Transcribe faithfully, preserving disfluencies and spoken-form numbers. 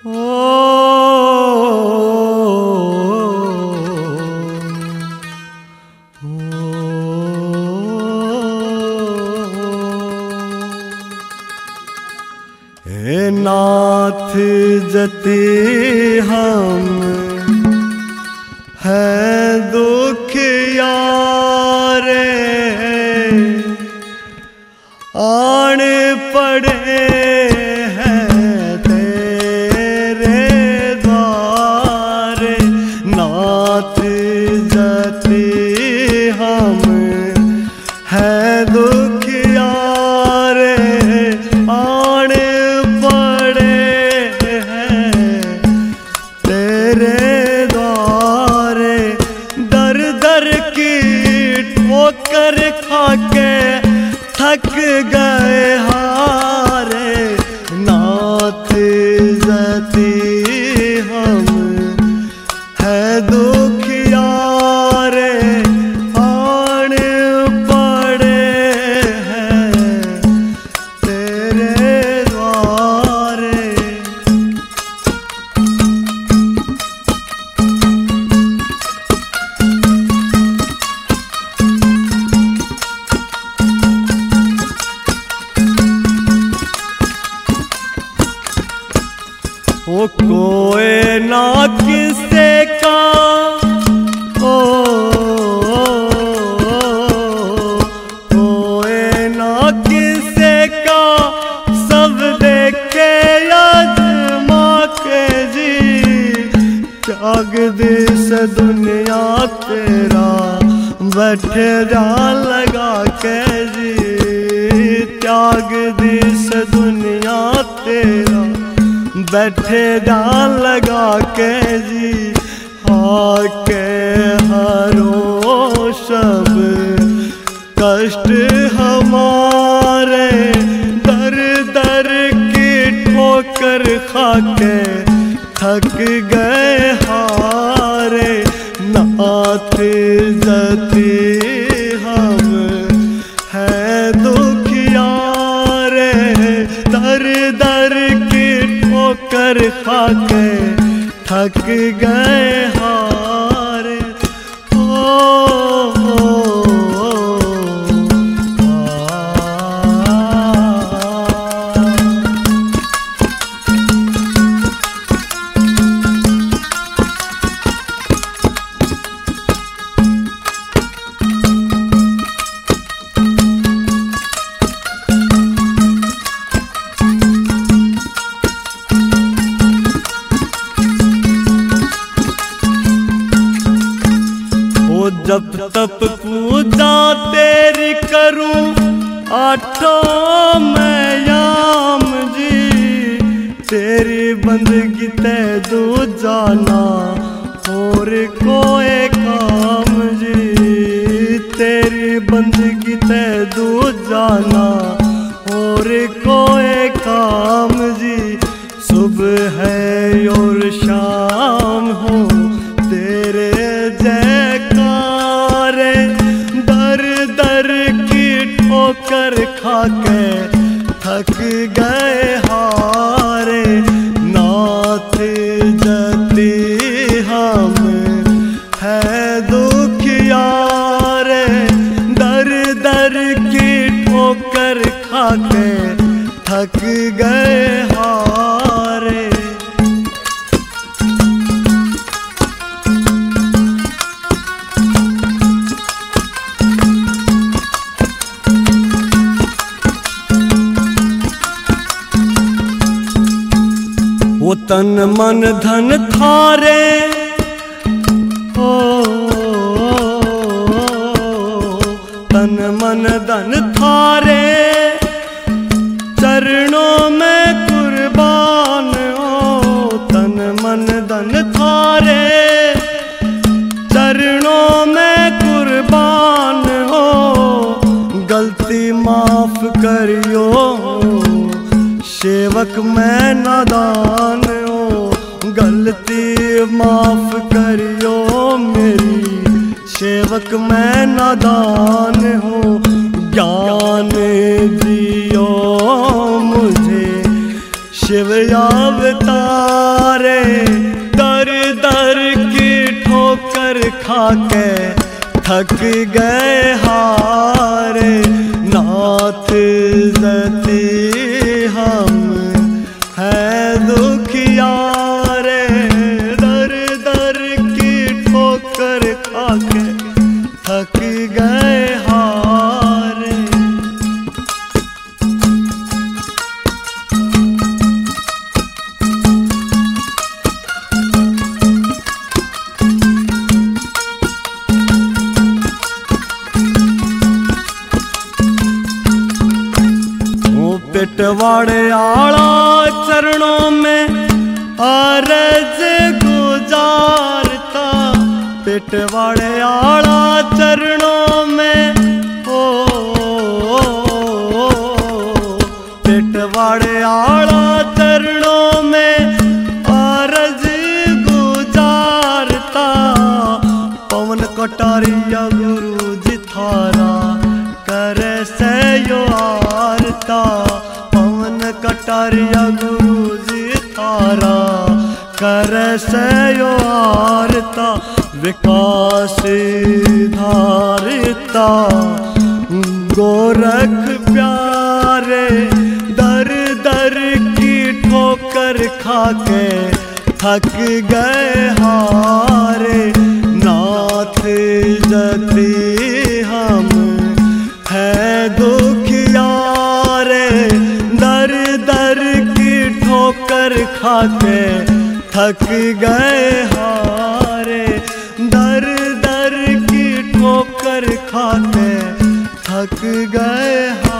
हे नाथ जति हम है दुख यारे, आन पड़े हैं तेरे द्वारे। नाथ जति हम है दुख यारे, आन पड़े हैं तेरे द्वारे। दर दर की ठोकर खाके थक गए हारे। नाथ जति हम है दुख यारे, आन पड़े हैं तेरे द्वारे। ओ कोई ना किसे का, ओ कोई ना किसे का, सब देखे आजमा के जी। त्याग दिस दुनिया तेरा, बैठे ध्यान लगा के जी। त्याग दिस दुनिया तेरा, बैठे ध्यान लगा के जी। आके हरो सब कष्ट हमारे, दर दर की ठोकर खाके थक गए हारे। नाथ जति हम है दुख यारे, दर दर की ठोकर खाके थक गए हारे। ओ, ओ, ओ, जब तप पूजा तेरी करूं, आठों मैं याम जी। तेरी बंदगी ते दू जाना, और कोई काम जी। तेरी बंदगी ते दू जाना, और कोई काम जी। सुबह है और शाम हो तेरे जयकारे, दर दर की ठोकर खाके थक गए हारे। नाथ जति हम है दुख यारे, दर दर की ठोकर खाके थक गए हारे। वो तन मन धन थारे, ओ, तन मन धन थारे, चरणों में कुर्बान हो। तन मन धन थारे, चरणों में कुर्बान हो। गलती माफ करियो, सेवक मैं नादान हो। गलती माफ करियो मेरी, सेवक मैं नादान हो। ज्ञान दियो मुझे शिव अवतारे दर दर की ठोकर खाके थक गए हारे। नाथ जती हम है दुखियारे, दर दर की ठोकर खाके थक गए हारे। पेटवाड़े आला चरणों में अरज गुजारता, पेटवाड़े आला चरणों में ओ, ओ, ओ, ओ पेटवाड़े आला चरणों में अरज गुजारता। पवन कटारिया गुरु जी थारा करे से यो आरता। पवन कटारिया गुरु जी थारा करे से यो आरता। विकास धारिता गोरख प्यारे, दर दर की ठोकर खाके थक गए हारे। नाथ जती हम है दुखियारे, दर दर की ठोकर खाके थक गए हारे। दर दर की ठोकर खाके थक गए हारे।